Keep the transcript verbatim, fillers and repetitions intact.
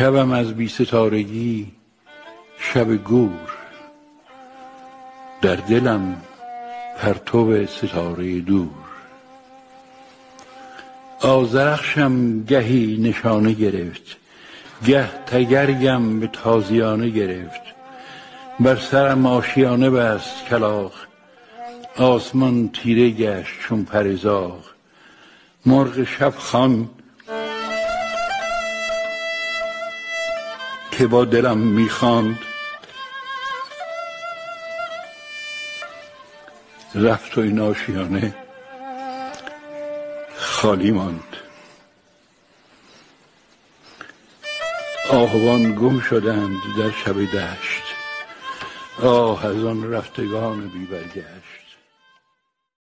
شبم از بی ستارگی شب گور، در دلم پرتو ستاره دور. آذرخشم گهی نشانه گرفت، گه تگرگم به تازیانه گرفت. بر سرم آشیانه بست کلاغ، آسمان تیره گشت چون پر زاغ. مرغ شب خوان که با دلم میخواند، رفت و این آشیانه خالی ماند. آهوان گم شدند در شب دشت، آه از آن رفتگان بی برگشت.